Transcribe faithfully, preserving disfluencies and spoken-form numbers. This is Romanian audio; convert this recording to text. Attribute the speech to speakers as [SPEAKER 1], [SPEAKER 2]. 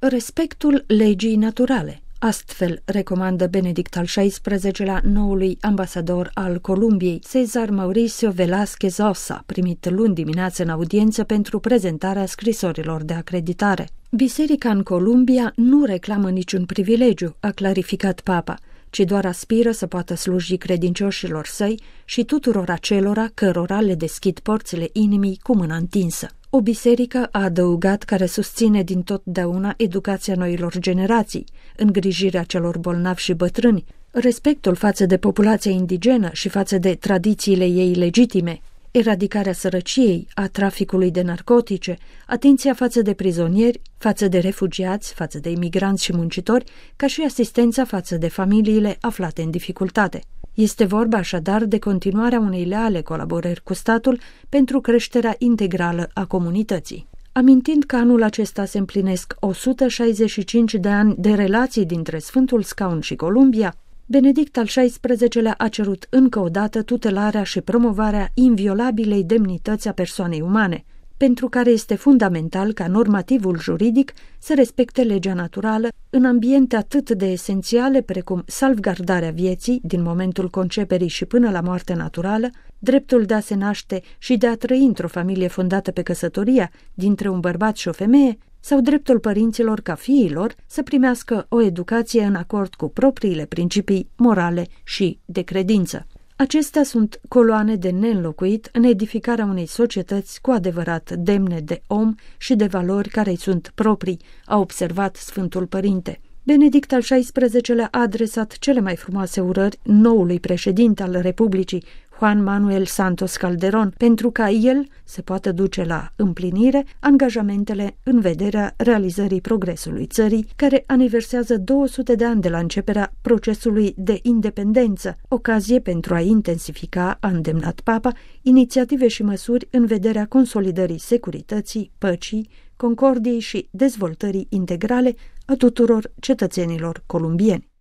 [SPEAKER 1] respectul legii naturale. Astfel recomandă Benedict al șaisprezecelea noului ambasador al Columbiei, César Mauricio Velázquez Ossa, primit luni dimineață în audiență pentru prezentarea scrisorilor de acreditare. Biserica în Columbia nu reclamă niciun privilegiu, a clarificat Papa, ci doar aspiră să poată sluji credincioșilor săi și tuturor acelora cărora le deschid porțile inimii cu mâna întinsă. O biserică, a adăugat, care susține din totdeauna educația noilor generații, îngrijirea celor bolnavi și bătrâni, respectul față de populația indigenă și față de tradițiile ei legitime, eradicarea sărăciei, a traficului de narcotice, atenția față de prizonieri, față de refugiați, față de imigranți și muncitori, ca și asistența față de familiile aflate în dificultate. Este vorba așadar de continuarea unei leale colaborări cu statul pentru creșterea integrală a comunității. Amintind că anul acesta se împlinesc o sută șaizeci și cinci de ani de relații dintre Sfântul Scaun și Columbia, Benedict al șaisprezecelea a cerut încă o dată tutelarea și promovarea inviolabilei demnități a persoanei umane, pentru care este fundamental ca normativul juridic să respecte legea naturală în ambiente atât de esențiale precum salvgardarea vieții din momentul conceperii și până la moartea naturală, dreptul de a se naște și de a trăi într-o familie fondată pe căsătoria dintre un bărbat și o femeie, sau dreptul părinților ca fiilor să primească o educație în acord cu propriile principii morale și de credință. Acestea sunt coloane de neînlocuit în edificarea unei societăți cu adevărat demne de om și de valori care îi sunt proprii, a observat Sfântul Părinte. Benedict al șaisprezecelea a adresat cele mai frumoase urări noului președinte al Republicii, Juan Manuel Santos Calderón, pentru ca el să poată duce la împlinire angajamentele în vederea realizării progresului țării, care aniversează două sute de ani de la începerea procesului de independență, ocazie pentru a intensifica, a îndemnat Papa, inițiative și măsuri în vederea consolidării securității, păcii, concordiei și dezvoltării integrale a tuturor cetățenilor columbieni.